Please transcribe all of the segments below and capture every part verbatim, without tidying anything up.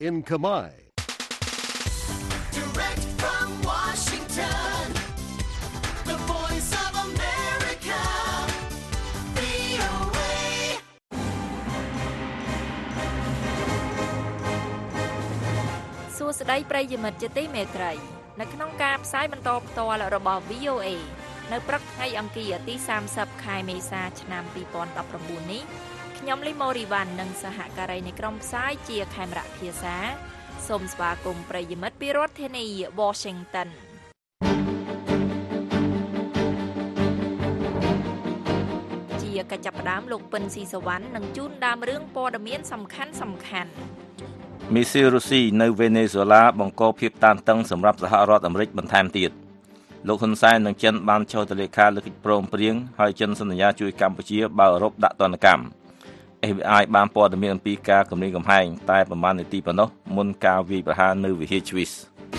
in Khmer. Direct from Washington, the voice of America, វី អូ เอសួស្តីប្រិយមិត្តជាទីមេត្រីនៅក្នុងការផ្សាយបន្តផ្ទាល់របស់ វី អូ เอ នៅព្រឹកថ្ងៃអង្គារទីសាមសិបខែមេសាឆ្នាំពីរពាន់ដប់ប្រាំបួននេះខ្ញុំលីម៉ូរីវ៉ាន់និងសហការីនៃក្រុមផ្សាយជាខេមរៈភាសាសូមស្វាគមន៍ប្រិយមិត្តពីរដ្ឋធានី Washington ជាកិច្ចចាប់ផ្ដើមលោកពិនស៊ីសវណ្ណនឹងជូនដើមរឿងព័ត៌មានសំខាន់សំខាន់មីស៊ីលរុស្ស៊ីនៅវេណេស៊ុយឡាបង្កភាពតានតឹងសម្រាប់សហរដ្ឋអាមេរិកបន្ថែមទៀតលោកហ៊ុនសែននិងចិនបានចុះទៅលេខាលើកិច្ចព្រមព្រៀងហើយចិនសន្យាជួយកម្ពុជាបើអឺរ៉ុបដាក់ទណ្ឌកម្ម เอฟ บี ไอ បានព័ត៌មានអំពីការគំរាមកំហែងតែប្រមាណនាទីប៉ុណ្ណោះមុនការវាយប្រហារនៅវិហារជ្វីស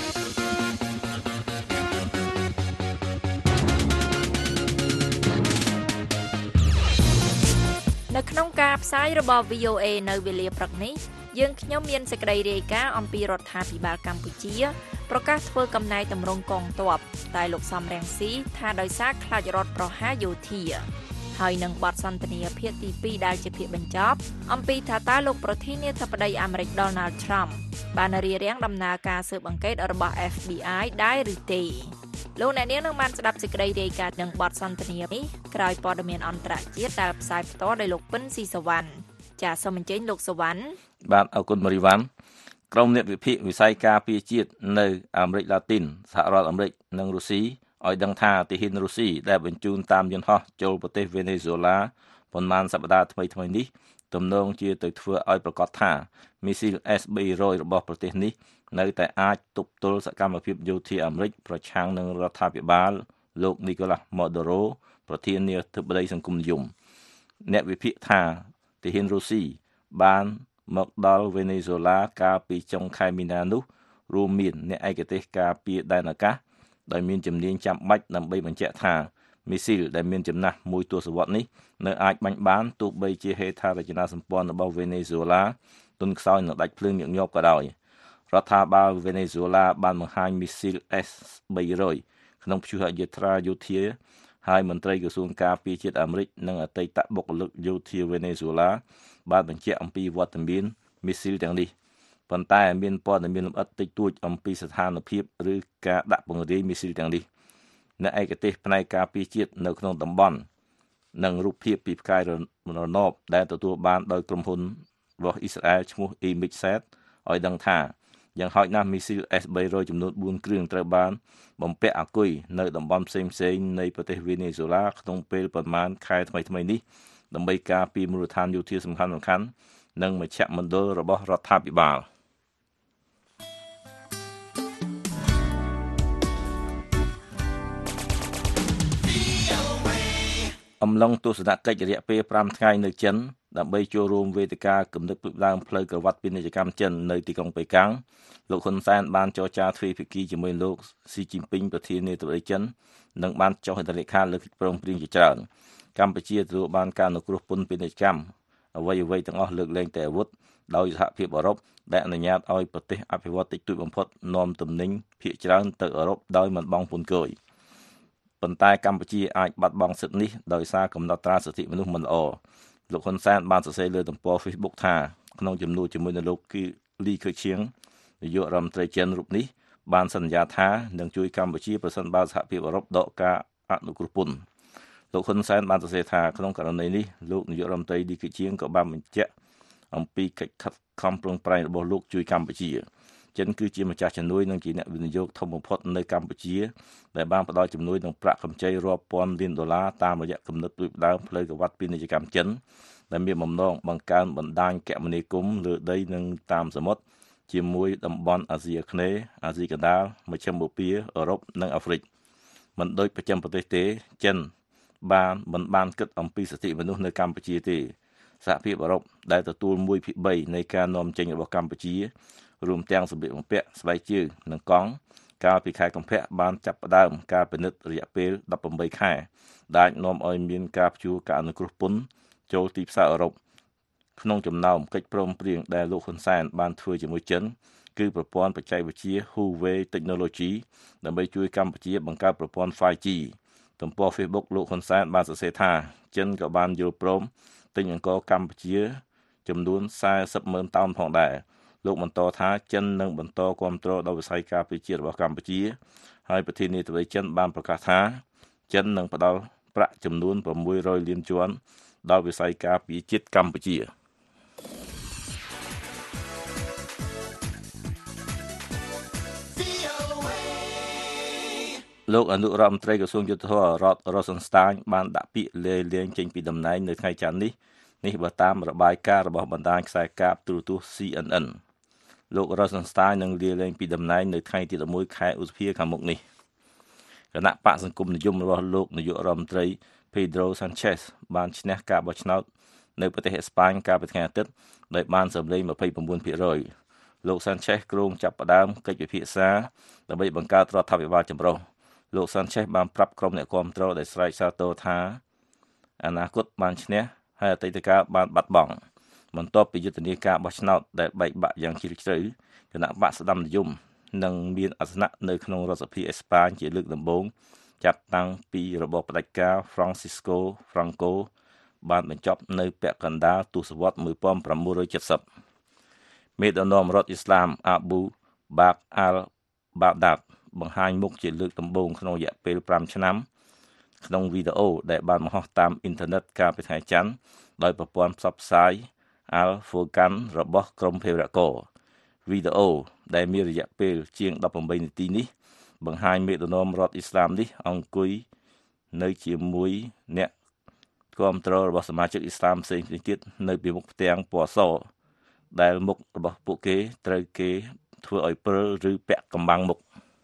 នៅក្នុងការផ្សាយរបស់ វី អូ เอ នៅវេលាព្រឹកនេះយើងខ្ញុំមានសេចក្តីរាយការណ៍អំពីរដ្ឋាភិបាលកម្ពុជាប្រកាសធ្វើកំណែតម្រង់កងទ័ពតែលោកសំរងស៊ីថាដោយសារខ្លាចរដ្ឋប្រហារយោធាហើយនឹងបទសន្ទនាភាគទីពីរដែលជាភាគបញ្ចប់អំពីថាតើលោកប្រធានាធិបតីអាមេរិក Donald Trump បានរារាំងដំណើរការស៊ើបអង្កេតរបស់ เอฟ บี ไอ ដែរឬទេលោកអ្នកនាងនឹងបានស្ដាប់សេចក្តីរាយការណ៍នឹងបទសន្ទនានេះក្រោយព័ត៌មានអន្តរជាតិដែលផ្សាយផ្ទាល់ដោយលោកពិនស៊ីសវណ្ណចាសសូមអញ្ជើញលោកសវណ្ណបាទអរគុណម៉ូរីវ៉ាន់ក្រុមអ្នកវិភាគវិស័យការពារជាតិនៅអាមេរិកឡាទីនសហរដ្ឋអាមេរិកនិងរុស្ស៊ីឲ្យដឹងថាទាហានរុស្ស៊ីដែលបញ្ជូនតាមយន្តហោះចូលប្រទេសវេណេស៊ុយឡាប៉ុន្មានសប្តាហ៍ថ្មីៗនេះទំនងជាទៅធ្វើឲ្យប្រកាសថាមីស៊ីល เอส បីរយ របស់ប្រទេសនេះនៅតែអាចទប់ទល់សកម្មភាពយោធាអាមេរិកប្រឆាំងនឹងរដ្ឋាភិបាលលោកនីកូឡាស់ម៉ូដូរ៉ូប្រធានាធិបតីសង្គមនិយមអ្នកវិភាគថាទាហានរុស្ស៊ីបានមកដល់វេណេស៊ុយឡាកាលពីចុងខែមីនានោះរួមមានអ្នកឯកទេសការពារដែនអាកាសដោយមានជំនាញចាំបាច់ដើម្បីបញ្ជាក់ថាមីស៊ីលដែលមានចំណាស់មួយទសវត្សរ៍នេះនៅអាចបាញ់បានទោះបីជាហេដ្ឋារចនាសម្ព័ន្ធរបស់វេណេស៊ុយឡាទន់ខ្សោយនឹងដាច់ភ្លើងញឹកញាប់ក៏ដោយរដ្ឋាភិបាលវេណេស៊ុយឡាបានបង្ហាញមីស៊ីល เอส បីរយ ក្នុងព្យុហយាត្រាយោធាហើយមន្ត្រីក្រសួងការពារជាតិអាមេរិកនិងអតីតបុគ្គលិកយោធាវេណេស៊ុយឡាបានបញ្ជាក់អំពីវត្តមានមីស៊ីលទាំងនេះប៉ុន្តែមានព័ត៌មានលម្អិតតិចតួចអំពីស្ថានភាពឬការដាក់ពង្រាយមីស៊ីលទាំងនេះអ្នកឯកទេសផ្នែកការពារជាតិនៅក្នុងតំបន់និងរូបភាពពីផ្កាយរណបដែលទទួលបានដោយក្រុមហ៊ុនរបស់អ៊ីស្រាអែលឈ្មោះ Emicsat ឲ្យដឹងថាយ៉ាងហោចណាស់មីស៊ីល เอส បីរយ ចំនួនបួនគ្រឿងត្រូវបានបំពាក់អាគុយនៅតំបន់ផ្សេងៗនៃប្រទេសវេណេស៊ុយឡាក្នុងពេលប្រមាណខែថ្មីៗនេះដើម្បីការពារមូលដ្ឋានយោធាសំខាន់ៗនិងមជ្ឈមណ្ឌលរបស់រដ្ឋាភិបាលអំឡុងទស្សនកិច្ចរយៈពេលប្រាំថ្ងៃនៅចិនដើម្បីចូលរួមវេទិកាគំនិតផ្ដួងផ្លូវក្រវ៉ាត់ពាណិជ្ជកម្មចិននៅទីក្រុងប៉េកាំងលោកហ៊ុនសែនបានចរចាទ្វេភាគីជាមួយលោកស៊ីជីនពីងប្រធានាធិបតីចិននិងបានចុះហត្ថលេខាលើកិច្ចព្រមព្រៀងជាច្រើនកម្ពុជាទទួលបានការអនុគ្រោះពន្ធពាណិជ្ជកម្មអ្វីអ្វីទាំងអស់លើកលែងតែអាវុធដោយសហភាពអឺរ៉ុបដែលអនុញ្ញាតឲ្យប្រទេសអភិវឌ្ឍតិចតួចបំផុតនាំទំនិញភាគច្រើនទៅអឺរ៉ុបដោយមិនបង់ពន្ធគយប៉ុន្តែកម្ពុជាអាចបាត់បង់សិទ្ធិនេះដោយសារកំណត់ត្រាសិទ្ធិមនុស្សមិនល្អលោកហ៊ុនសែនបានសរសេរលើទំព័រ Facebook ថាក្នុងជំនួបជាមួយនឹងលោកគឺលីខឺឈៀងនាយករដ្ឋមន្ត្រីចិនរូបនេះបានសន្យាថានឹងជួយកម្ពុជាប្រសិនបើសហភាពអឺរ៉ុបដកការអនុគ្រោះពន្ធលោកហ៊ុនសែនបានសរសេរថាក្នុងករណីនេះលោកនាយករដ្ឋមន្ត្រីលីខឺឈៀងក៏បានបញ្ជាក់អំពីកិច្ចខិតខំប្រឹងប្រែងរបស់លោកជួយកម្ពុជាចិនគឺជាម្ចាស់ជំនួយនិងជាអ្នកវិនិយោគធំបំផុតនៅកម្ពុជាដែលបានផ្ដល់ជំនួយនឹងប្រាក់កម្ចីរាប់ពាន់លានដុល្លារតាមរយៈគំនិតផ្ដួងផ្លូវក្រវ៉ាត់ពាណិជ្ជកម្មចិនដែលមានបំណងបង្កើនបណ្ដាញគមនាគមន៍លើដីនិងតាមសមុទ្រជាមួយតំបន់អាស៊ីអាគ្នេយ៍អាស៊ីកណ្ដាលមជ្ឈិមបូព៌ាអឺរ៉ុបនិងអាហ្វ្រិកមិនដូចប្រចាំប្រទេសទេចិនបានមិនបានគិតអំពីសិទ្ធិមនុស្សនៅកម្ពុជាទេសហភាពអឺរ៉ុបដែលទទួលមួយភាគបីនៃការនាំចេញរបស់កម្ពុជារួមទាំងសម្ភារបំពាក់ស្បែកជើងនិងកង់កាលពីខែកុម្ភៈបានចាប់ផ្ដើមការពិនិត្យរយៈពេលដប់ប្រាំបីខែដែលនាំឲ្យមានការព្យួរការអនុគ្រោះពន្ធចូលទីផ្សារអឺរ៉ុបក្នុងចំណោមកិច្ចព្រមព្រៀងដែលលោកហ៊ុនសែនបានធ្វើជាមួយចិនគឺប្រព័ន្ធបច្ចេកវិទ្យា Huawei Technology ដើម្បីជួយកម្ពុជាបង្កើតប្រព័ន្ធ five G ទំព័រ Facebook លោកហ៊ុនសែនបានសរសេរថាចិនក៏បានយល់ព្រមទិញអង្គរកម្ពុជាចំនួនสี่สิบម៉ឺនតោនផងដែរលោកបន្តថាចិននឹងបន្តគាំទ្រដល់វិស័យការពារជាតិរបស់កម្ពុជាហើយប្រធានាធិបតីចិនបានប្រកាសថាចិននឹងផ្ដល់ប្រាក់ចំនួនsáu trămលានជាន់ដល់វិស័យការពារជាតិកម្ពុជាលោកអនុរដ្ឋមន្ត្រីក្រសួងយុទ្ធភ័ពរដ្ឋរ៉ូសិនស្តាញបានដាក់ពាក្យលាលែងចេញពីតំណែងនៅថ្ងៃច័ន្ទនេះនេះបើតាមរបាយការណ៍របស់បណ្ដាញខ្សែកាបទូរទស្សន៍ C N N លោករ៉ូសិនស្តាញនឹងលាលែងពីតំណែងនៅថ្ងៃទីelevenខែឧសភាខាងមុខនេះគណៈបកសង្គមនិយមរបស់លោកនាយករដ្ឋមន្ត្រី Pedro Sanchez បានឈ្នះការបោះឆ្នោតនៅប្រទេសអេស្ប៉ាញកាលពីថ្ងៃអាទិត្យដោយបានសម្លេងtwenty-nine percent លោក Sanchez គ្រោងចាប់ផ្ដើមកិច្ចពិភាក្សាដើម្បីបង្កើតរដ្ឋាភិបាលចម្រុះលោក Sanchez បានប្រាប់ក្រុមអ្នកគាំទ្រដែលស្រែកសាទរថាអនាគតបានឈ្នះហើយអតីតកាលបានបាត់បង់បន្ទាប់ពីយុទ្ធនាការបោះឆ្នោតដែលបែកបាក់យ៉ាងជ្រាលជ្រៅគណៈបកស្ដាំនិយមនឹងមានអាសនៈនៅក្នុងរដ្ឋសភាអេស្ប៉ាញជាលើកដំបូងចាប់តាំងពីរបបផ្ដាច់ការ Francisco Franco បានបញ្ចប់នៅពាក់កណ្ដាលទសវត្សរ៍nineteen seventyមេដឹកនាំរដ្ឋអ៊ីស្លាម Abu Bakr al-Baghdad បង្ហាញមុខជាលើកដំបូងក្នុងរយៈពេលfiveឆ្នាំក្នុងវីដេអូដែលបានបង្ហោះតាមអ៊ីនធឺណិតកាលពីថ្ងៃច័ន្ទដោយប្រព័ន្ធផ្សព្វផ្សាយ Al Furqan របស់ក្រុមភេរវករវីដេអូដែលមានរយៈពេលជាងeighteenនាទីនេះបង្ហាញមេដឹកនាំរដ្ឋអ៊ីស្លាមនេះអង្គុយនៅជាមួយអ្នកគាំទ្ររបស់សមាជិកអ៊ីស្លាមផ្សេងៗទៀតនៅពីមុខផ្ទាំងពណ៌សដែលមុខរបស់ពួកគេត្រូវគេធ្វើឲ្យព្រិលឬពាក់កំបាំងមុខ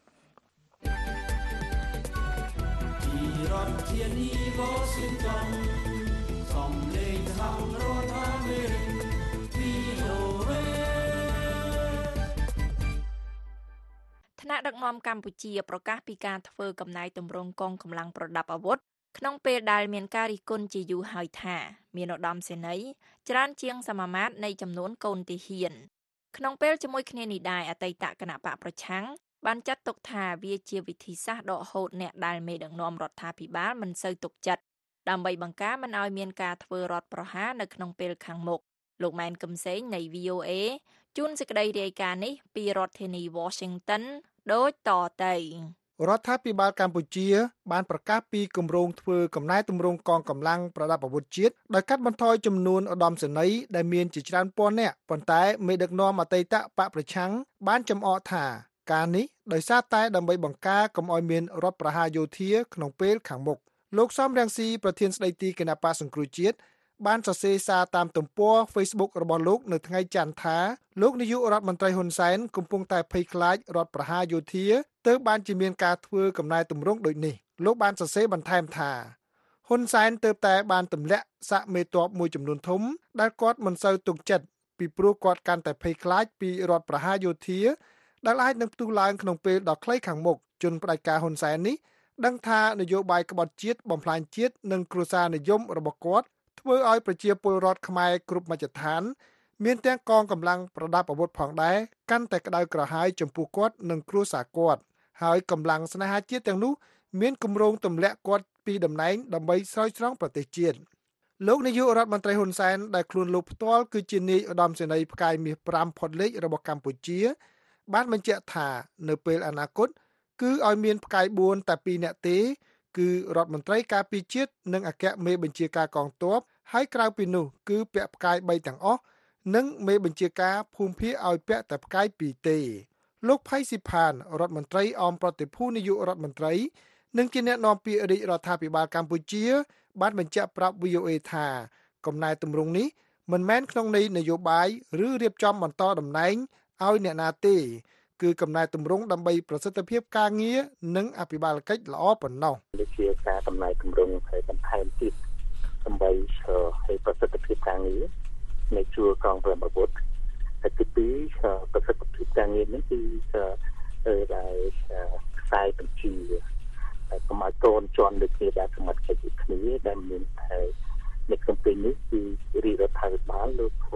ថ្នាក់ដឹកនាំកម្ពុជាប្រកាសពីការធ្វើកំណែទម្រង់កងកម្លាំងប្រដាប់អាវុធក្នុងពេលដែលមានការរិះគន់ជាយូរហើយថាមានឧត្តមសេនីយ៍ច្រើនជាងសមាមាត្រនៃចំនួនកូនទាហានក្នុងពេលជាមួយគ្នានេះដែរអតីតគណៈបកប្រឆាំងបានចាត់ទុកថាវាជាវិធីសាស្ត្រដកហូតអ្នកដែលមេដឹកនាំរដ្ឋាភិបាលមិនសូវទុកចិត្តដើម្បីបង្ការមិនឲ្យមានការធ្វើរដ្ឋប្រហារនៅក្នុងពេលខាងមុខលោកម៉ែនកឹមសេងនៃ V O A ជួនសេចក្តីរាយការណ៍នេះពីរដ្ឋធានី Washington ដូចតទៅរដ្ឋាភិបាលកម្ពុជាបានប្រកាសពីគម្រោងធ្វើកំណែទម្រង់កងកម្លាំងប្រដាប់អាវុធជាតិដោយកាត់បន្ថយចំនួនឧត្តមសេនីយ៍ដែលមានជាច្រើនពាន់នាក់ប៉ុន្តែមេដឹកនាំអតីតបកប្រឆាំងបានចំអកថាការនេះដោយសារតែដើម្បីបង្ការកុំឲ្យមានរដ្ឋប្រហារយោធាក្នុងពេលខាងមុខលោកសំរងស៊ីប្រធានស្ដីទីគណៈបកសង្គ្រោះជាតិបានសរសេរសារតាមទំព័រ Facebook របស់លោកនៅថ្ងៃច័ន្ទថាលោកនាយករដ្ឋមន្ត្រីហ៊ុនសែនកំពុងតែភ័យខ្លាចរដ្ឋប្រហារយោធាទើបបានជាមានការធ្វើកំណែទម្រង់ដូចនេះលោកបានសរសេរបន្ថែមថាហ៊ុនសែនទើបតែបានទម្លាក់សាកមេទ័ពមួយចំនួនធំដែលគាត់មិនសូវទុកចិត្តពីព្រោះគាត់កាន់តែភ័យខ្លាចពីរដ្ឋប្រហារយោធាដែលអាចនឹងផ្ទុះឡើងក្នុងពេលដ៏ខ្លីខាងមុខជនផ្ដាច់ការហ៊ុនសែននេះដឹងថានយោបាយក្បត់ជាតិបំផ្លាញជាតិនិងគ្រួសារនិយមរបស់គាត់ធ្វើឲ្យប្រជាពលរដ្ឋខ្មែរគ្រប់មជ្ឈដ្ឋានមានទាំងកងកម្លាំងប្រដាប់អាវុធផងដែរកាន់តែក្តៅក្រហាយចំពោះគាត់និងគ្រួសារគាត់ហើយកម្លាំងស្នេហាជាតិទាំងនោះមានគម្រោងទម្លាក់គាត់ពីតំណែងដើម្បីស្រោចស្រង់ប្រទេសជាតិលោកនាយករដ្ឋមន្ត្រីហ៊ុនសែនដែលខ្លួនលោកផ្ទាល់គឺជានាយឧត្តមសេនីយ៍ផ្កាយមាសfiveផុតលេខរបស់កម្ពុជាបានបញ្ជាក់ថានៅពេលអនាគតគឺឲ្យមានផ្កាយfourតែtwoនាក់ទេគឺរដ្ឋមន្ត្រីការពារជាតិនិងអគ្គមេបញ្ជាការកងទ័ពហើយក្រៅពីនោះគឺពាក់ផ្កាយthreeទាំងអស់និងមេបញ្ជាការភូមិភាគឲ្យពាក់តែផ្កាយtwoទេលោកផៃស៊ីផានរដ្ឋមន្ត្រីអមប្រតិភូនាយករដ្ឋមន្ត្រីនិងជាអ្នកនាំពាក្យរាជរដ្ឋាភិបាលកម្ពុជាបានបញ្ជាក់ប្រាប់ V O A ថាកំណែទម្រង់នេះមិនមែនក្នុងន័យនយោបាយឬរៀបចំបន្តតំណែងឲ្យអ្នកណាទេគឺកំណែទម្រង់ដើម្បីប្រសិទ្ធភាពការងារនិងអភិបាលកិច្ចល្អប៉ុណ្ណោះដូចជាការកំណែទម្រង់ឲ្យបន្ថែមទៀតដើម្បីឲ្យប្រសិទ្ធភាពការងារនៃជួរកងប្រដាប់អាវុធហើយទីពីរប្រសិទ្ធភាពការងារនេះគឺដែលខ្សែបញ្ជាហើយកុំឲ្យកូនជន់ដូចគ្នាដែលសមត្ថកិច្ចគ្នាដែលមានតែនៅក្នុងពេលនេះគឺរាជរដ្ឋាភិបាលលោក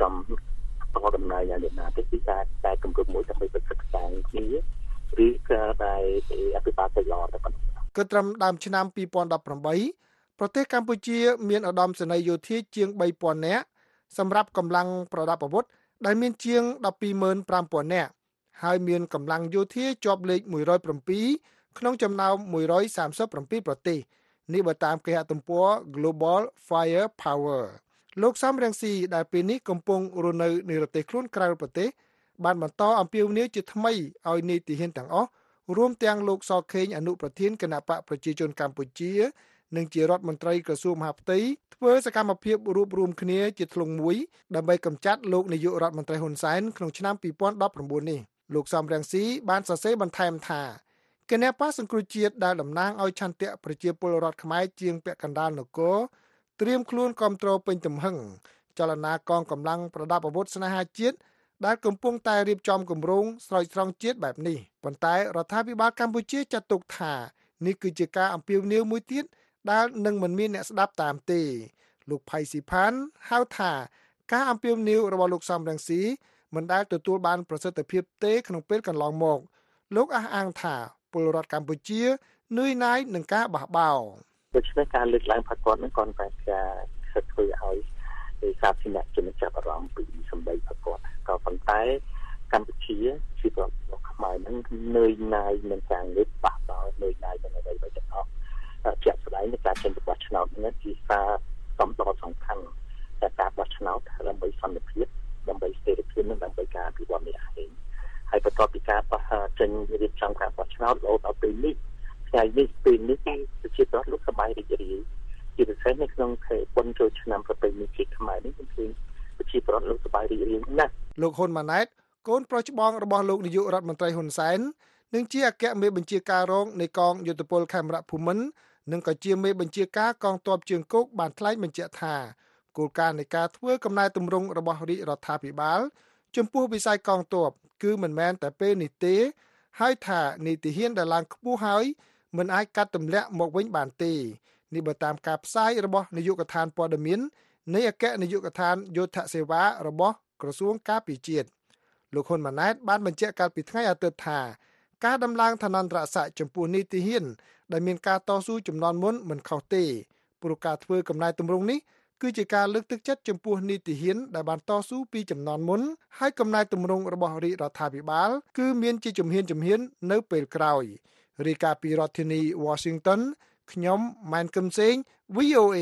ចំតដំណើរយ៉ាងណាទេគឺការតែគម្រោងមួយដើម្បីប្រសិទ្ធភាពគ្នាឬក៏ដែលអភិបាលទៅឡតែប៉ុណ្ណោះគឺត្រឹមដើមឆ្នាំពីរពាន់ដប់ប្រាំបីប្រទេសកម្ពុជាមានឧត្តមសេនីយ៍យោធាជាងបីពាន់នាក់សម្រាប់កម្លាំងប្រដាប់អាវុធដែលមានជាងដប់ពីរម៉ឺនប្រាំពាន់នាក់ហើយមានកម្លាំងយោធាជាប់លេខមួយរយប្រាំពីរក្នុងចំណោមមួយរយសាមសិបប្រាំពីរប្រទេសនេះបើតាមគេហទំព័រ Global Firepower លោកសំរងស៊ីដែលពេលនេះកំពុងរស់នៅនៅប្រទេសខ្លួនក្រៅប្រទេសបានបន្តអំពាវនាវជាថ្មីឲ្យនីតិហ៊ានទាំងអស់រួមទាំងលោកសខេងអនុប្រធានគណៈបកប្រជាជនកម្ពុជានិងជារដ្ឋមន្ត្រីក្រសួងមហាផ្ទៃធ្វើសកម្មភាពរួបរวมគ្នាជាធ្លុងមួយដើម្បីកម្ចាត់លោកនាយករដ្ឋមន្ត្រីហ៊ុនសែនក្នុងឆ្នាំពីរពាន់ដប់ប្រាំបួននេះលោកសំរងស៊ីបានសរសេរបន្ថែមថាគណៈបកសង្គ្រោះជាតិដែលតំណាងឲ្យឆន្ទៈប្រជាពលរដ្ឋខ្មែរជាងពាក់កណ្ដាលនគរត្រៀមខ្លួនគ្រប់គ្រងពេញទំហឹងចលនាកងកម្លាំងប្រដាប់អាវុធស្នេហាជាតិដែលកំពុងតែរៀបចំគម្រោងស្រោចស្រង់ជាតិបែបនេះប៉ុន្តែរដ្ឋាភិបាលកម្ពុជាចាត់ទុកថានេះគឺជាការអំពាវនាវមួយទៀតដែលនឹងមិនមានអ្នកស្ដាប់តាមទេលោកផៃស៊ីផានហៅថាការអំពាវនាវរបស់លោកសំរងស៊ីមិនដែលទទួលបានប្រសិទ្ធភាពទេក្នុងពេលកន្លងមកលោកអះអាងថាពលរដ្ឋកម្ពុជានឿយណាយនឹងការបះបោរដូច្នេះការលើកឡើងផាត់គាត់នឹងគាត់តែការធ្វើឲ្យឯកសារជាអ្នកជំនឿចាប់អារម្មណ៍ពីសម្ដីផាត់គាត់ក៏ប៉ុន្តែកម្ពុជាជាប្រទេសខ្មែរនឹងនឿយណាយនឹងការងើបបះបោរនឿយណាយនឹងអ្វីៗទាំងអស់ជាក់ស្ដែងនៃការចេញបោះឆ្នោតនេះជាសារសំដៅសំខាន់តែការបោះឆ្នោតដើម្បីសន្តិភាពដើម្បីស្ថិរភាពនិងដើម្បីការអភិវឌ្ឍនេះឯងហើយបន្ទាប់ពីការបោះចេញរៀបចំការបោះឆ្នោតរហូតដល់ពេលនេះថ្ងៃនេះពេលនេះគឺប្រជាពលរដ្ឋលោកសប្បាយរីករាយជាពិសេសនៅក្នុងខែបុណ្យចូលឆ្នាំប្រពៃណីជាតិខ្មែរនេះគឺប្រជាពលរដ្ឋលោកសប្បាយរីករាយណាស់លោកហ៊ុនម៉ាណែតកូនប្រុសច្បងរបស់លោកនាយករដ្ឋមន្ត្រីហ៊ុនសែននិងជាអគ្គមេបញ្ជាការរងនៃកងយោធពលខេមរៈភូមិន្ទនិងក៏ជាមេបញ្ជាការកងទ័ពជើងគោកបានថ្លែងបញ្ជាក់ថាគោលការណ៍នៃការធ្វើកំណែទម្រង់របស់រាជរដ្ឋាភិបាលចំពោះវិស័យកងទ័ពគឺមិនមែនតែពេលនេះទេហើយថានីតិហ៊ានដែលឡើងខ្ពស់ហើយមិនអាចកាត់ទម្លាក់មកវិញបានទេនេះបើតាមការផ្សាយរបស់នាយកដ្ឋានព័ត៌មាននៃអគ្គនាយកដ្ឋានយោធសេវារបស់ក្រសួងការពារជាតិលោកហ៊ុនម៉ាណែតបានបញ្ជាក់កាលពីថ្ងៃអាទិត្យថាការដំឡើងឋានន្តរស័ក្តិចំពោះនីតិហ៊ានដែលមានការតស៊ូចំនួនមុនមិនខុសទេព្រោះការធ្វើកំណែទម្រង់នេះគឺជាការលើកទឹកចិត្តចំពោះនីតិហ៊ានដែលបានតស៊ូពីចំនួនមុនហើយកំណែទម្រង់របស់រាជរដ្ឋាភិបាលគឺមានជាជំហានជំហាននៅពេលក្រោយរាយការណ៍ពីរដ្ឋធានី Washington ខ្ញុំម៉ែនកឹមសេង វី អូ เอ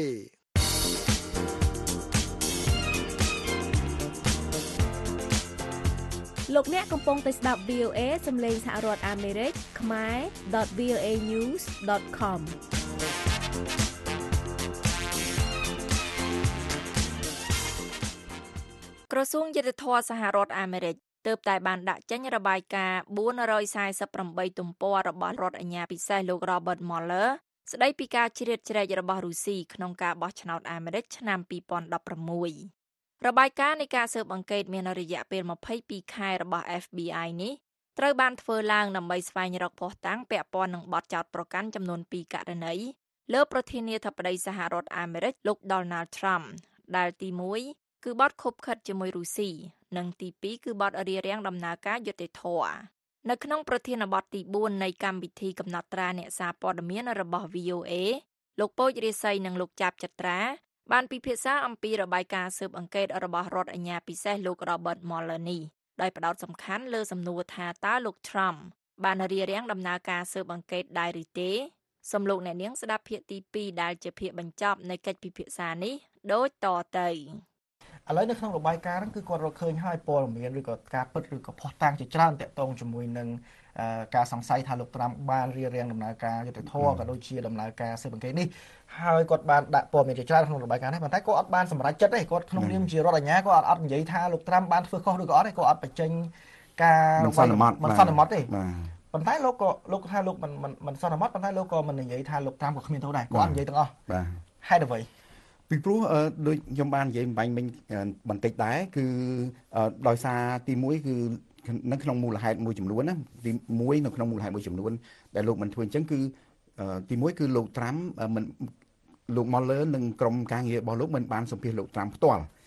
លោកអ្នកកំពុងតែស្ដាប់ វី អូ เอ សំឡេងសហរដ្ឋអាមេរិកខ្មែរ ដត វី អូ เอ news ដត com ក្រសួងយុត្តិធម៌សហរដ្ឋអាមេរិកទើបតែបានដាក់ចេញរបាយការណ៍បួនរយសែសិបប្រាំបីទំព័ររបស់រដ្ឋអាជ្ញាពិសេសលោក Robert Mueller ស្ដីពីការជ្រៀតជ្រែករបស់រុស្ស៊ីក្នុងការបោះឆ្នោតអាមេរិកឆ្នាំពីរពាន់ដប់ប្រាំមួយរបាយការណ៍នៃការស៊ើបអង្កេតមានរយៈពេលម្ភៃពីរខែរបស់ F B I នេះត្រូវបានធ្វើឡើងដើម្បីស្វែងរកភស្តុតាងពាក់ព័ន្ធនឹងបទចោទប្រកាន់ចំនួនពីរករណីលើប្រធានាធិបតីសហរដ្ឋអាមេរិកលោក Donald Trump ដែលទីមួយគឺបទខុបខិតជាមួយរុស្ស៊ីនិងទីពីរគឺបទរារាំងដំណើរការយុត្តិធម៌នៅក្នុងប្រធានបទទីបួននៃកម្មវិធីកំណត់ត្រាអ្នកសារព័ត៌មានរបស់ វី អូ เอ លោកពូចរាសីនិងលោកចាប់ចត្រាបានពិភាក្សាអំពីរបាយការណ៍ស៊ើបអង្កេតរបស់រដ្ឋអាជ្ញាពិសេសលោក Robert Mueller នេះដោយផ្ដោតសំខាន់លើសំណួរថាតើលោក Trump បានរារាំងដំណើរការស៊ើបអង្កេតដែរឬទេសូមលោកអ្នកនាងស្ដាប់ភាគទីពីរដែលជាភាគបញ្ចប់នៃកិច្ចពិភាក្សានេះដូចតទៅឥឡូវនៅក្នុងរបាយការណ៍ហ្នឹងគឺគាត់រកឃើញហើយព័ត៌មានឬក៏ការពិតឬក៏ផុសតាំងជាច្រើនតាក់ទងជាមួយនឹងការសង្ស័យថាលោកត្រាំបានរារាំងដំណើរការយុត្តិធម៌ក៏ដូចជាដំណើរការស៊ើបអង្កេតនេះហើយគាត់បានដាក់ព័ត៌មានជាច្រើនក្នុងរបាយការណ៍នេះប៉ុន្តែគាត់អត់បានសម្រេចចិត្តទេគាត់ក្នុងនាមជារដ្ឋអាជ្ញាគាត់អត់អត់និយាយថាលោកត្រាំបានធ្វើខុសឬក៏អត់ទេគាត់អត់បញ្ចេញការមិនសន្មត់មិនសន្មត់ទេប៉ុន្តែលោកក៏លោកថាលោកមិនមិនសន្មត់ប៉ុន្តែលោកក៏មិននិយាយថាលោកត្រាំក៏គ្មានទោសដែរគាត់អត់និយាយទាំងអស់បាទហេតុអ្វីពីព្រោះដូចខ្ញុំបាននិយាយបាញ់មិញបន្តិចដែរគឺដោយសារទីមួយគឺនៅក្នុងមូលហេតុមួយចំនួនណាទីមួយនៅក្នុងមូលហេតុមួយចំនួនដែលលោកមិនធ្វើអញ្ចឹងគឺទីមួយគឺលោកត្រាំមិនលោក Mueller និងក្រុមការងាររបស់លោកមិនបានសម្ភាសលោកត្រាំផ្ទាល់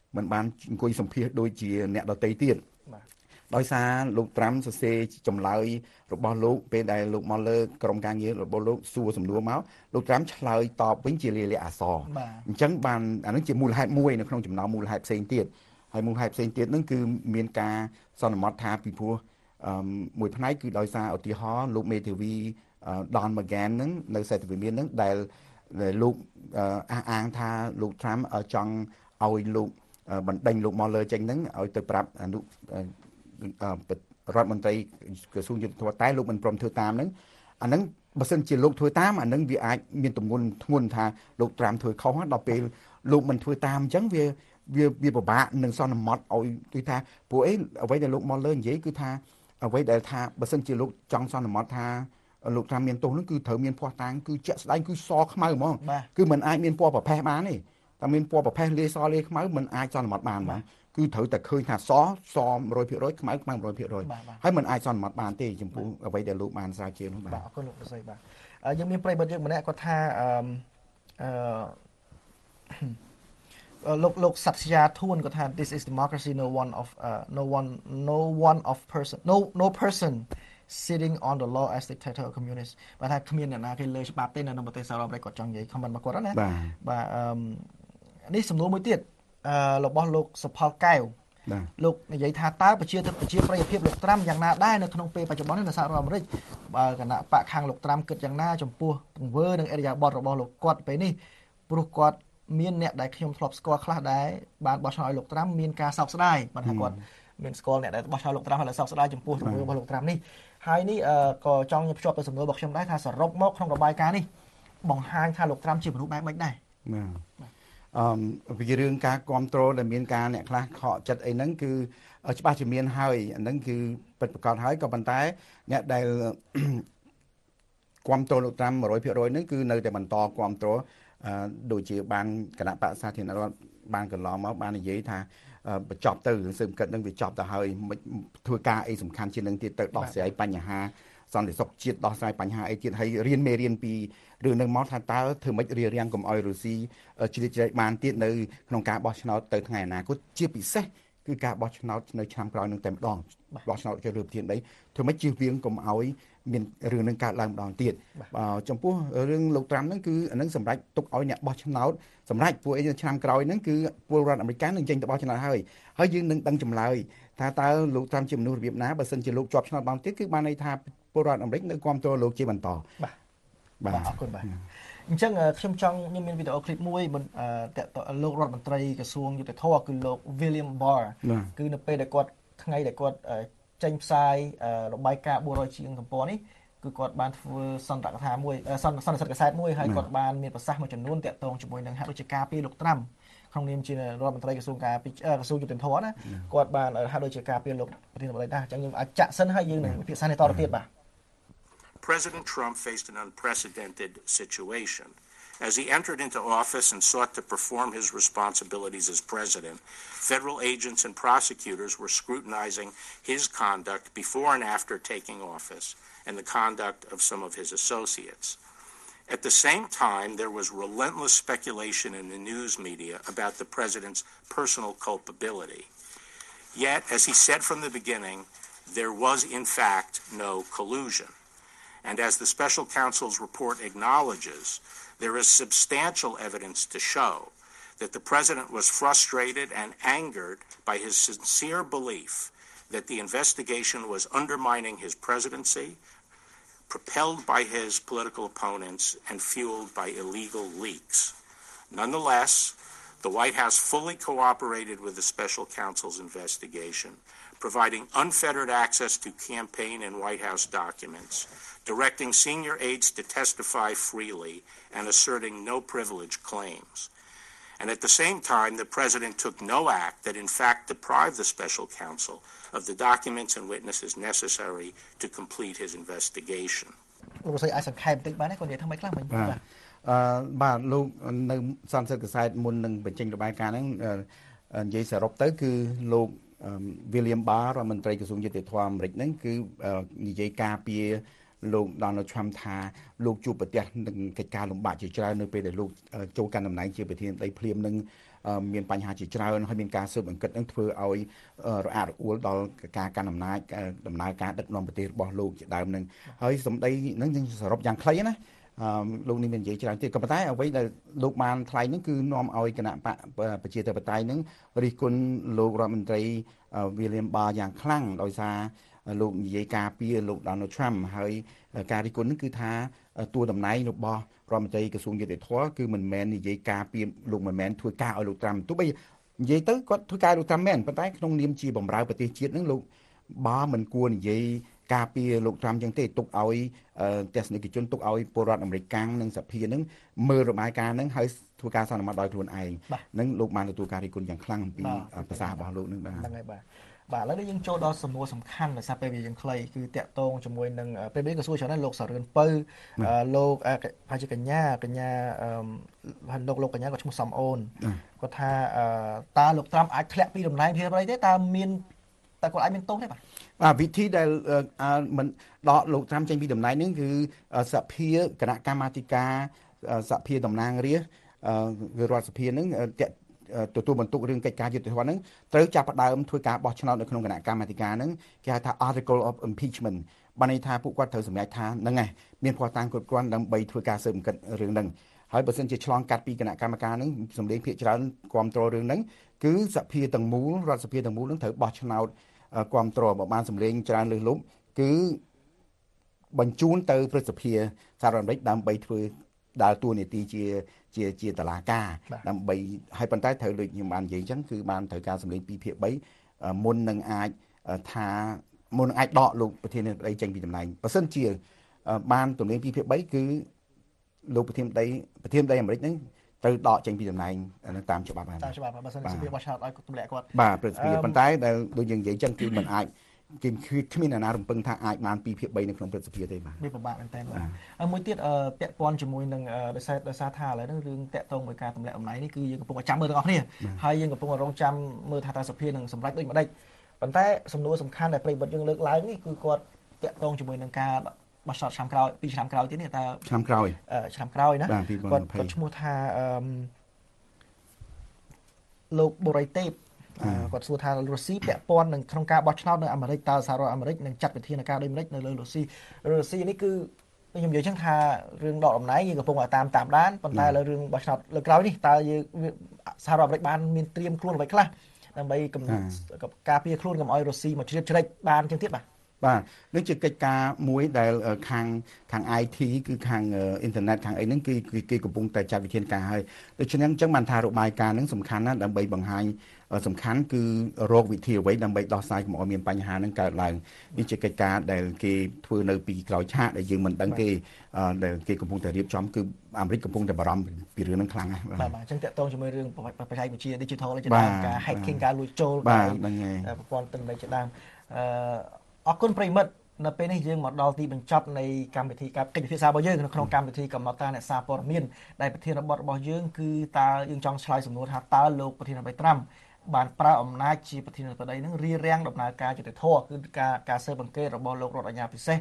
មិនបានអង្គុយសម្ភាសដូចជាអ្នកដទៃទៀតដោយសារលោកត្រាំសរសេរចម្លើយរបស់លោកពេលដែលលោកមកលើក្រុមការងាររបស់លោកសួរសំណួរមកលោកត្រាំឆ្លើយតបវិញជាលាយលក្ខណ៍អក្សរអញ្ចឹងបានអានឹងជាមូលហេតុមួយនៅក្នុងចំណោមមូលហេតុផ្សេងទៀតហើយមូលហេតុផ្សេងទៀតហ្នឹងគឺមានការសន្មតថាពីព្រោះអឺមួយផ្នែកគឺដោយសារឧទាហរណ៍លោកមេធាវី Don McGahn ហ្នឹងនៅសេតវិមានហ្នឹងដែលលោកអះអាងថាលោកត្រាំចង់ឲ្យលោកបណ្ដេញលោកមកលើចេញហ្នឹងឲ្យទៅប្រាប់អនុរដ្ឋមន្ត្រីក្រសួងយុទ្ធសាស្ត្រតែលោកមិនព្រមធ្វើតាមហ្នឹងអាហ្នឹងបើសិនជាលោកធ្វើតាមអាហ្នឹងវាអាចមានទម្ងន់ធ្ងន់ថាលោកត្រាំធ្វើខុសដល់ពេលលោកមិនធ្វើតាមអញ្ចឹងវាវាវាពិបាកនឹងសន្មត់ឲ្យគឺថាព្រោះអីអ្វីដែលលោកមកលើនិយាយគឺថាអ្វីដែលថាបើសិនជាលោកចង់សន្មត់ថាលោកត្រាំមានទោសហ្នឹងគឺត្រូវមានភ័ស្តុតាងគឺជាក់ស្ដែងគឺសខ្មៅហ្មងគឺมันអាចមានពណ៌ប្រផេះបានទេតែមានពណ៌ប្រផេះលាយសលាយខ្មៅมันអាចសន្មត់បានបាទគឺត្រូវតែឃើញថាសស one hundred percent ខ្មៅខ្មៅ one hundred percent ហើយมันអាចសន្មត់បានទេចំពោះអ្វីដែលលោកបានស្រាវជ្រាវនោះបាទបាទអរគុណលោកប្រសិទ្ធបាទយើងមានប្រិយមិត្តយើងម្នាក់គាត់ថាអឺអឺលោកលោកសត្យាធួនគាត់ថា this is democracy no one of uh, no one no one of person no no person sitting on the law as dictator or communist បាទថាគ្មានអ្នកណាគេលើច្បាប់ទេនៅក្នុងប្រទេសសហរដ្ឋអាមេរិកគាត់ចង់និយាយ comment របស់គាត់ណាបាទអឺនេះសំណួរមួយទៀតអឺរបស់លោកសុផលកែវលោកនិយាយថាតើប្រជាធិបតេយ្យប្រិយភាពលោកត្រាំយ៉ាងណាដែរនៅក្នុងពេលបច្ចុប្បន្ននេះនៅសហរដ្ឋអាមេរិកបើគណៈបកខាងលោកត្រាំគិតយ៉ាងណាចំពោះទង្វើនិងអរិយាប័ត្ររបស់លោកគាត់ពេលនេះព្រោះគាត់មានអ្នកដែលខ្ញុំធ្លាប់ស្គាល់ខ្លះដែរបានបោះឆ្នោតឲ្យលោកត្រាំមានការសោកស្ដាយបាទថាគាត់មានស្គាល់អ្នកដែលបោះឆ្នោតលោកត្រាំហើយសោកស្ដាយចំពោះទង្វើរបស់លោកត្រាំនេះហើយនេះក៏ចង់ភ្ជាប់ទៅសំណួររបស់ខ្ញុំដែរថាសរុបមកក្នុងរបាយការណ៍នេះបង្ហាញថាលោកត្រាំជាមនុស្សបែបម៉េចដែរបាទអឺពីរឿងការគ្រប់គ្រងដែលមានការអ្នកខ្លះខកចិត្តអីហ្នឹងគឺច្បាស់ជាមានហើយអាហ្នឹងគឺពិតប្រាកដហើយក៏ប៉ុន្តែអ្នកដែលគ្រប់គ្រងលោកត្រាំone hundred percent ហ្នឹងគឺនៅតែបន្តគ្រប់គ្រងអឺដូចជាបានគណៈបក្សសាធារណរដ្ឋបានកន្លងមកបាននិយាយថាបញ្ចប់ទៅរឿងស៊ើបអង្កេតហ្នឹងវាចប់ទៅហើយធ្វើការអីសំខាន់ជាងនឹងទៀតទៅដោះស្រាយបញ្ហាសន្តិសុខជាតិដោះស្រាយបញ្ហាអីទៀតហើយរៀនមេរៀនពីរឿងនឹងមកថាតើធ្វើម៉េចរៀបរៀងកុំឲ្យរុស្ស៊ីជ្រៀតជ្រែកបានទៀតនៅក្នុងការបោះឆ្នោតទៅថ្ងៃអនាគតជាពិសេសគឺការបោះឆ្នោតនៅឆ្នាំក្រោយនឹងតែម្ដងបោះឆ្នោតជ្រើសរើសប្រធានដីធ្វើម៉េចជៀសវាងកុំឲ្យមានរឿងនឹងកើតឡើងម្ដងទៀតចំពោះរឿងលោកត្រាំហ្នឹងគឺអានឹងសម្រាប់ទុកឲ្យអ្នកបោះឆ្នោតសម្រាប់ពួកអីឆ្នាំក្រោយហ្នឹងគឺពលរដ្ឋអាមេរិកនឹងចេញទៅបោះឆ្នោតហើយហើយយើងនឹងដឹងចម្លើយថាតើលោកត្រាំជាមនុស្សរបៀបណាបើសិនជាលោកជាប់ឆ្នោតបានទៀតគឺបានន័យថាពលរដ្ឋអាមេរិកនៅគ្រប់គ្រងលោកជាបន្តបាទបាទអរគុណបាទអញ្ចឹងខ្ញុំចង់ខ្ញុំមានវីដេអូឃ្លីបមួយតើលោករដ្ឋមន្ត្រីក្រសួងយុទ្ធភ័ពគឺលោក William Barr គឺនៅពេលដែលគាត់ថ្ងៃដែលគាត់ចេញផ្សាយរបាយការណ៍four hundredជាងទំព័រនេះគឺគាត់បានធ្វើសន្ទរកថាមួយសន្និសីទកសែតមួយហើយគាត់បានមានប្រសាសន៍មួយចំនួនតាក់ទងជាមួយនឹងហាក់ដូចជាការពីលោកត្រាំក្នុងនាមជារដ្ឋមន្ត្រីក្រសួងការពីក្រសួងយុតិធធម៌ណាគាត់បានហាក់ដូចជាការពីលោកប្រធានាធិបតីដែរអញ្ចឹងខ្ញុំអាចចាក់សិនហើយយើងនឹងពិភាក្សានេះតទៅទៀតបាទ President Trump faced an unprecedented situation. As he entered into office and sought to perform his responsibilities as president, federal agents and prosecutors were scrutinizing his conduct before and after taking office and the conduct of some of his associates. At the same time, there was relentless speculation in the news media about the president's personal culpability. Yet, as he said from the beginning, there was in fact no collusion. And as the special counsel's report acknowledges, there is substantial evidence to show that the president was frustrated and angered by his sincere belief that the investigation was undermining his presidency, propelled by his political opponents, and fueled by illegal leaks. Nonetheless, the White House fully cooperated with the special counsel's investigation, providing unfettered access to campaign and White House documents, directing senior aides to testify freely, and asserting no privilege claims. And at the same time, the president took no act that in fact deprived the special counsel of the documents and witnesses necessary to complete his investigation. លោកស្រីអាចសង្ខេបបន្តិចបានទេគាត់និយាយថាម៉េចខ្លះមិញបាទអឺបាទលោកនៅសន្និសីទកសែតមុននឹងបញ្ចេញរបាយការណ៍ហ្នឹងនិយាយសរុបទៅគឺលោក William Barr រដ្ឋមន្ត្រីក្រសួងយុតិធធម៌អាមេរិកហ្នឹងគឺនិយាយការពារលោក Donald Trump ថាលោកជួបប្រទះនឹងកិច្ចការលំបាកជាច្រើននៅពេលដែលលោកចូលកាន់តំណែងជាប្រធានាធិបតីភ្លាមនឹងមានបញ្ហាជាច្រើនហើយមានការស៊ើបអង្កេតនឹងធ្វើឲ្យរអាក់រអួលដល់ការកាន់អំណាចដំណើរការដឹកនាំប្រទេសរបស់លោកជាដើមនឹងហើយសម្ដីនឹងសរុបយ៉ាងខ្លីណាអឺលោកនេះមាននិយាយច្រើនទៀតក៏ប៉ុន្តែអ្វីដែលលោកបានថ្លែងហ្នឹងគឺនាំឲ្យគណៈបកប្រជាធិបតេយ្យហ្នឹងរិះគន់លោករដ្ឋមន្ត្រី William Barr យ៉ាងខ្លាំងដោយសារលោកនិយាយការពារលោក Donald Trump ហើយការរិះគន់ហ្នឹងគឺថាតួតំណែងរបស់រដ្ឋមន្ត្រីក្រសួងយុតិធម៌គឺមិនមែននិយាយការពារលោកមិនមែនធ្វើការឲ្យលោក Trump ទោះបីនិយាយទៅគាត់ធ្វើការលោក Trump មែនប៉ុន្តែក្នុងនាមជាបម្រើប្រទេសជាតិហ្នឹងលោក Barr មិនគួរនិយាយការពារលោក Trump ចឹងទេទុកឲ្យទស្សនិកជនទុកឲ្យពលរដ្ឋអាមេរិកកាំងនិងសភានឹងមើលរបាយការណ៍ហ្នឹងហើយធ្វើការសន្មតដោយខ្លួនឯងហ្នឹងលោកបានទទួលការរិះគន់យ៉ាងខ្លាំងអំពីប្រសាសន៍របស់លោកនឹងបាទហ្នឹងហើយបាទបាទឥឡូវនេះយើងចូលដល់សំណួរសំខាន់ដោយសារពេលវាយើងខ្លីគឺតាក់ទងជាមួយនឹងពេលនេះក៏សួរច្រើនលោកសរឿនពៅលោកប្រហែលជាកញ្ញាកញ្ញាអឺលោកលោកកញ្ញាក៏ឈ្មោះសំអូនគាត់ថាតើលោក Trump អាចធ្លាក់ពីតំណែងភាពអីទេតើមានតើគាត់អាចមានទោសទេបាទបាទវិធីដែលមិនដកលោក Trump ចេញពីតំណែងនេះគឺសភាគណៈកម្មាធិការសភាតំណាងរាស្ត្ររដ្ឋសភានឹងទទួលបន្ទុករឿងកិច្ចការយុត្តិធម៌ហ្នឹងត្រូវចាប់ផ្ដើមធ្វើការបោះឆ្នោតនៅក្នុងគណៈកម្មាធិការហ្នឹងគេហៅថា Article of Impeachment បានន័យថាពួកគាត់ត្រូវសម្រេចថាហ្នឹងឯងមានភស្តុតាងគ្រប់គ្រាន់ដើម្បីធ្វើការស៊ើបអង្កេតរឿងហ្នឹងហើយបើសិនជាឆ្លងកាត់ពីគណៈកម្មការហ្នឹងសម្លេងភាគច្រើនគ្រប់គ្រងរឿងហ្នឹងគឺសភាទាំងមូលរដ្ឋសភាទាំងមូលហ្នឹងត្រូវបោះឆ្នោតគ្រប់គ្រងបើបានសម្លេងច្រើនលើសលប់គឺបញ្ជូនទៅព្រឹទ្ធសភាសហរដ្ឋអាមេរិកដើម្បីធ្វើដើរតួនាទីជាជាជាតុលាការដើម្បីឲ្យប៉ុន្តែត្រូវដូចខ្ញុំបាននិយាយអញ្ចឹងគឺបានត្រូវការសម្លេងពីភាគបីមុននឹងអាចថាមុននឹងអាចដកលោកប្រធានាធិបតីចេញពីតំណែងបើសិនជាបានសម្លេងពីភាគបីគឺលោកប្រធានាធិបតីប្រធានាធិបតីអាមេរិកហ្នឹងត្រូវដកចេញពីតំណែងតាមច្បាប់ហើយតាមច្បាប់បើសិនជាបោះឆ្នោតឲ្យទម្លាក់គាត់បាទព្រឹទ្ធសភាប៉ុន្តែដែលដូចយើងនិយាយអញ្ចឹងគឺមិនអាចគេគ្មានអាណារំពឹងថាអាចបានពីភាគបីនៅក្នុងព្រឹទ្ធសភាទេបាទវាពិបាកមែនតើបាទហើយមួយទៀតពាក់ព័ន្ធជាមួយនឹងដោយសារដោយសារថាឥឡូវហ្នឹងរឿងតាក់ទងមួយការទម្លាក់អំណាចនេះគឺយើងកំពុងចាំមើលទាំងអស់គ្នាហើយយើងកំពុងរងចាំមើលថាតើសភានឹងសម្រេចដូចម្ដេចប៉ុន្តែសំណួរសំខាន់ដែលប្រិយមិត្តយើងលើកឡើងនេះគឺគាត់តាក់ទងជាមួយនឹងការបោះឆ្នោតឆ្នាំក្រោយពីឆ្នាំក្រោយទៀតនេះតើឆ្នាំក្រោយឆ្នាំក្រោយណាគាត់គាត់ឈ្មោះថាលោកបូរ៉ៃតេបគាត់សួរថារុស្ស៊ីពាក់ព័ន្ធនឹងក្នុងការបោះឆ្នោតនៅអាមេរិកតើសហរដ្ឋអាមេរិកនឹងចាត់វិធានការដូចម្តេចនៅលើរុស្ស៊ីរុស្ស៊ីនេះគឺខ្ញុំនិយាយចឹងថារឿងដកអំណាចយើងកំពុងតែតាមតាមដានប៉ុន្តែលើរឿងបោះឆ្នោតលើក្រោយនេះតើយើងសហរដ្ឋអាមេរិកបានមានត្រៀមខ្លួនអ្វីខ្លះដើម្បីការពារខ្លួនកុំឲ្យរុស្ស៊ីមកជ្រៀតជ្រែកបានចឹងទៀតបាទបាទនេះជាកិច្ចការមួយដែលខាងខាង ไอ ที គឺខាងអ៊ីនធឺណិតខាងអីហ្នឹងគឺគេកំពុងតែចាត់វិធានការហើយដូច្នេះអញ្ចឹងបានថារបាយការណ៍ហ្នឹងសំខាន់ណាស់ដើម្បីបង្ហាញសំខាន់គឺរកវិធីអ្វីដើម្បីដោះស្រាយកុំឲ្យមានបញ្ហាហ្នឹងកើតឡើងនេះជាកិច្ចការដែលគេធ្វើនៅពីក្រោយឆាកដែលយើងមិនដឹងទេដែលគេកំពុងតែរៀបចំគឺអាមេរិកកំពុងតែបារម្ភពីរឿងហ្នឹងខ្លាំងណាស់បាទបាទអញ្ចឹងតកតងជាមួយរឿងបច្ចេកវិទ្យា Digital ជាដើមការ hacking ការលួចចូលបាទហ្នឹងហើយប្រព័ន្ធទិន្នន័យជាដើមអឺអរគុណប្រិមិត្តនៅពេលនេះយើងមកដល់ទីបញ្ចប់នៃកម្មវិធីការកិច្ចពិភាក្សារបស់យើងនៅក្នុងកម្មវិធីកំណត់ការអ្នកសារព័ត៌មានដែលប្រធានបទរបស់យើងគឺតើយើងចង់ឆ្លើយសំណួរថាតើលោកប្រធានាធិបតីត្រាំបានប្រើអំណាចជាប្រធានាធិបតីនឹងរារាំងដំណើរការយុត្តិធម៌គឺការការស៊ើបអង្កេតរបស់លោករដ្ឋអាជ្ញាពិសេស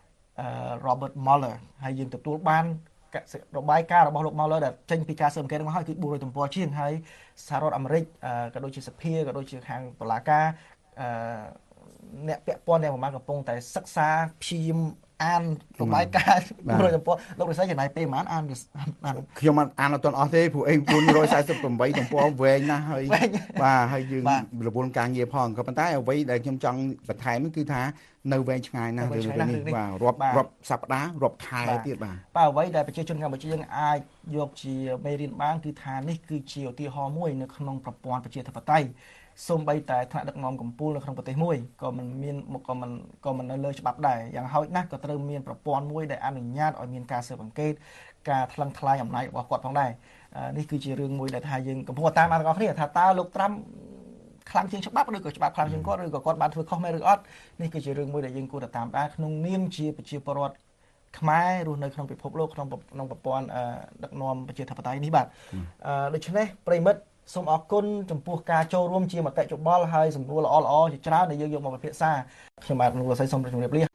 Robert Mueller ហើយយើងទទួលបានរបាយការណ៍របស់លោក Mueller ដែលចេញពីការស៊ើបអង្កេតមកហើយគឺបួនរយទំព័រជាងហើយសហរដ្ឋអាមេរិកក៏ដូចជាសភាក៏ដូចជាខាងតុលាការអឺអ្នកពាក់ព័ន្ធអ្នកប្រមាណកំពុងតែសិក្សាព្យាយាមអានរបាយការណ៍បួនរយទំព័រលោករិស័យចំណាយពេលប៉ុន្មានអានខ្ញុំអានអត់ទាន់អស់ទេព្រោះអីបួនរយសែសិបប្រាំបីទំព័រវែងណាស់ហើយបាទហើយយើងរវល់ការងារផងក៏ប៉ុន្តែអ្វីដែលខ្ញុំចង់បន្ថែមគឺថានៅវែងឆ្ងាយណាស់រឿងនេះបាទរាប់រាប់សប្តាហ៍រាប់ខែទៀតបាទបាទអ្វីដែលប្រជាជនកម្ពុជាយើងអាចយកជាមេរៀនបានគឺថានេះគឺជាឧទាហរណ៍មួយនៅក្នុងប្រព័ន្ធប្រជាធិបតេយ្យសូម្បីតែថ្នាក់ដឹកនាំកម្ពុជានៅក្នុងប្រទេសមួយក៏មិនមានក៏មិនក៏មិននៅលើច្បាប់ដែរយ៉ាងហោចណាស់ក៏ត្រូវមានប្រព័ន្ធមួយដែលអនុញ្ញាតឲ្យមានការស៊ើបអង្កេតការថ្លឹងថ្លែងអំណាចរបស់គាត់ផងដែរនេះគឺជារឿងមួយដែលថាយើងកំពុងតាមទាំងអស់គ្នាថាតើលោកត្រាំខ្លាំងជាងច្បាប់ឬក៏ច្បាប់ខ្លាំងជាងគាត់ឬក៏គាត់បានធ្វើខុសមែនឬអត់នេះគឺជារឿងមួយដែលយើងគួរតែតាមដានក្នុងនាមជាប្រជាពលរដ្ឋខ្មែររស់នៅក្នុងពិភពលោកក្នុងក្នុងប្រព័ន្ធដឹកនាំប្រជាធិបតេយ្យនេះបាទដូច្នេះប្រិមិត្តសូមអរគុណចំពោះការចូលរួមជាមតិយោបល់ហើយសំណួរល្អៗជាច្រើនដែលយើងយកមកពិភាក្សាខ្ញុំបាទលោកស័យសូមជម្រាបលា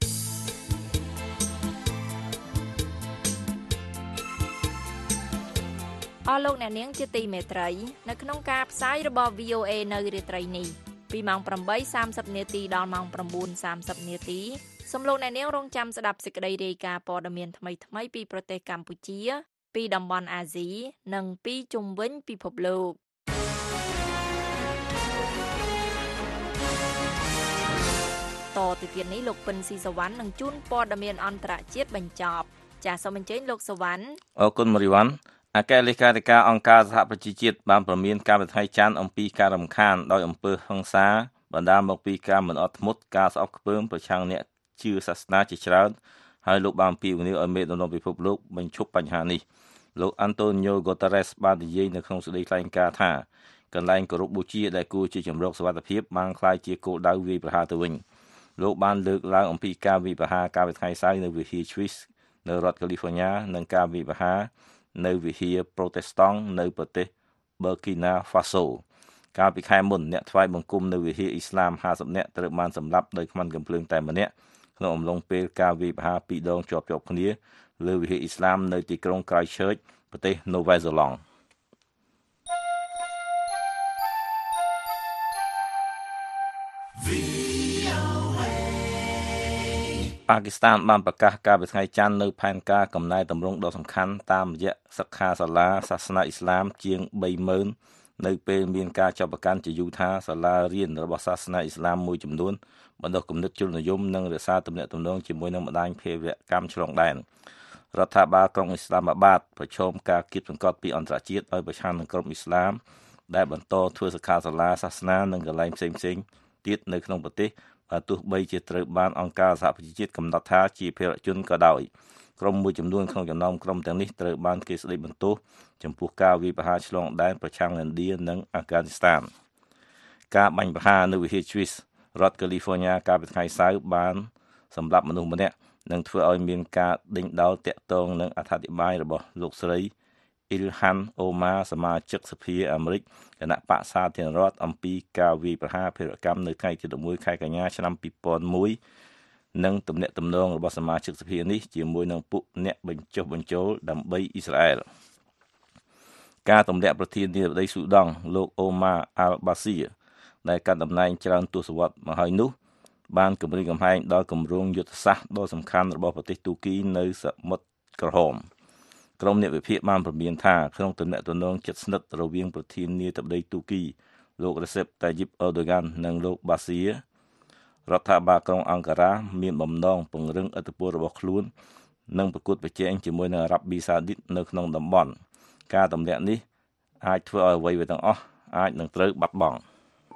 អស់លោកអ្នកនាងជាទីមេត្រីនៅក្នុងការផ្សាយរបស់ វី អូ អេ នៅរាត្រីនេះពីម៉ោង ប្រាំបីសាមសិប នាទីដល់ម៉ោង ប្រាំបួនសាមសិប នាទីសូមលោកអ្នកនាងរងចាំស្ដាប់សេចក្តីរាយការណ៍ព័ត៌មានថ្មីៗពីប្រទេសកម្ពុជាពីតំបន់អាស៊ីនិងពីជុំវិញពិភពលោកតទៅទៀតនេះលោកពិនស៊ីសវណ្ណនឹងជូនព័ត៌មានអន្តរជាតិបញ្ចប់ចាសសូមអញ្ជើញលោកសវណ្ណអរគុណមរីវ៉ាន់អគ្គលេខាធិការអង្គការសហប្រជាជាតិបានប្រមានការបន្ថយចានអំពីការរំខានដោយអំពើហិង្សាបណ្ដាលមកពីការមិនអត់ធ្មត់ការស្អប់ខ្ពើមប្រឆាំងអ្នកជឿសាសនាជាច្រើនហើយលោកបានពីវនីឲ្យមេដឹកនាំពិភពលោកបញ្ឈប់បញ្ហានេះលោក Antonio Guterres បាននិយាយនៅក្នុងសេចក្តីថ្លែងការណ៍ថាកន្លែងគោរពបូជាដែលគួរជាជំរកសុវត្ថិភាពបានក្លាយជាគោលដៅវាយប្រហារទៅវិញលោកបានលើកឡើងអំពីការវាយប្រហារកាលពីថ្ងៃសៅរ៍នៅវិហារ Swiss នៅរដ្ឋ California និងការវាយប្រហារនៅវិហារ Protestant នៅប្រទេស Burkina Faso កាលពីខែមុនអ្នកថ្វាយបង្គំនៅវិហារអ៊ីស្លាមห้าสิบនាក់ត្រូវបានសម្លាប់ដោយខ្មាន់កាំភ្លើងតែម្នាក់ក្នុងអំឡុងពេលការវាយប្រហារពីរដងជាប់ៗគ្នាលើវិហារអ៊ីស្លាមនៅទីក្រុង Christchurch ប្រទេស Nova Zealand ប៉ាគីស្ថានបានប្រកាសកាលពីថ្ងៃច័ន្ទនៅផែនការកំណែតម្រង់ដ៏សំខាន់តាមរយៈសិក្ខាសាលាសាសនាអ៊ីស្លាមជាងបីម៉ឺននៅពេលមានការចាប់ប្រកាន់ជាយូរថាសាលារៀនរបស់សាសនាអ៊ីស្លាមមួយចំនួនបណ្ដុះគំនិតជ្រុលនិយមនិងរក្សាទំនាក់ទំនងជាមួយនឹងម្ដាយភេរវកម្មឆ្លងដែនរដ្ឋាភិបាលក្រុងអ៊ីស្លាមាបាតប្រឈមការគៀបសង្កត់ពីអន្តរជាតិឲ្យប្រឆាំងនឹងក្រុមអ៊ីស្លាមដែលបន្តធ្វើសិក្ខាសាលាសាសនានិងកន្លែងផ្សេងៗទៀតនៅក្នុងប្រទេសបើទោះបីជាត្រូវបានអង្គការសហប្រជាជាតិកំណត់ថាជាភារៈជនក៏ដោយក្រុមមួយចំនួនក្នុងចំណោមក្រុមទាំងនេះត្រូវបានគេស្ដីបន្ទោសចំពោះការវាយប្រហារឆ្លងដែនប្រឆាំងឥណ្ឌានិងអាហ្គានីស្ថានការបាញ់ប្រហារនៅវិហារ Swiss រដ្ឋ California កាលពីថ្ងៃសៅរ៍បានសម្លាប់មនុស្សម្នាក់និងធ្វើឲ្យមានការដេញដោលតាក់ទងនឹងអធិប្បាយរបស់លោកស្រី Ilhan Omar សមាជិកសភាអាមេរិកគណៈបក្សសាធារណរដ្ឋអំពីការវាយប្រហារភារកម្មនៅថ្ងៃទីelevenខែកញ្ញាឆ្នាំtwo thousand oneនិងទំនាក់ទំនងរបស់សមាជិកសភានេះជាមួយនឹងពួកអ្នកបញ្ចុះបញ្ចូលដើម្បីអ៊ីស្រាអែលការទម្លាក់ប្រធានាធិបតីស៊ូដង់លោក Omar al-Bashir ដែលកាន់តំណែងច្រើនទសវត្សរ៍មកហើយនោះបានគម្រាមកំហែងដល់គម្រោងយុទ្ធសាស្ត្រដ៏សំខាន់របស់ប្រទេសទូគីនៅសមុទ្រក្រហមក្រុមអ្នកវិភាគបានព្រមានថាក្នុងទំនាក់ទំនងជិតស្និទ្ធរវាងប្រធានាធិបតីទូគីលោក Recep Tayyip Erdogan និងលោក Bashir រដ្ឋាភិបាលក្រុងអង្គការ៉ាមានបំណងពង្រឹងឥទ្ធិពលរបស់ខ្លួននិងប្រកួតប្រជែងជាមួយនឹងអារ៉ាប់ប៊ីសាឌីតនៅក្នុងតំបន់ការទម្លាក់នេះអាចធ្វើឲ្យអ្វីៗទាំងអស់អាចនឹងត្រូវបាត់បង់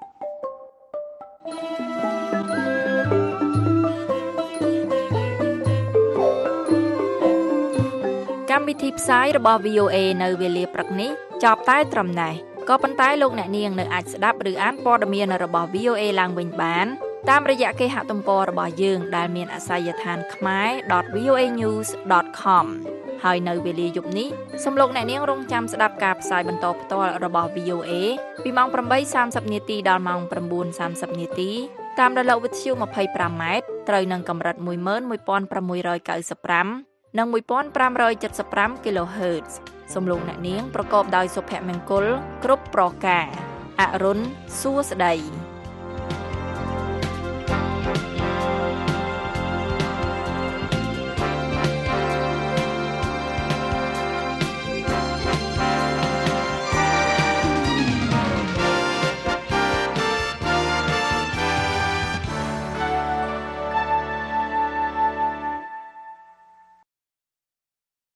កម្មវិធីផ្សាយរបស់ វី អូ អេ នៅវេលាព្រឹកនេះចប់តែត្រឹមណេះក៏ប៉ុន្តែលោកអ្នកនាងនៅអាចស្ដាប់ឬអានព័ត៌មានរបស់ វី អូ អេ ឡើងវិញបានតាមរយៈគេហទំព័ររបស់យើងដែលមានអាសយដ្ឋាន khmae dot v o a news dot com ហើយនៅវេលាយប់នេះសូមលោកអ្នកនាងរងចាំស្ដាប់ការផ្សាយបន្តផ្ទាល់របស់ វី អូ អេ ពីម៉ោងeight thirtyនាទីដល់ម៉ោងnine thirtyនាទីតាមរលកវិទ្យុtwenty-fiveម៉ែត្រត្រូវនឹងកម្រិតone one six nine fiveនិងfifteen seventy-five គីឡូហឺត សូមលោកអ្នកនាងប្រកបដោយសុភមង្គលគ្រប់ប្រការអរុនសួស្តី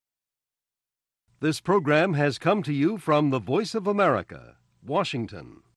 This program has come to you from the Voice of America, Washington.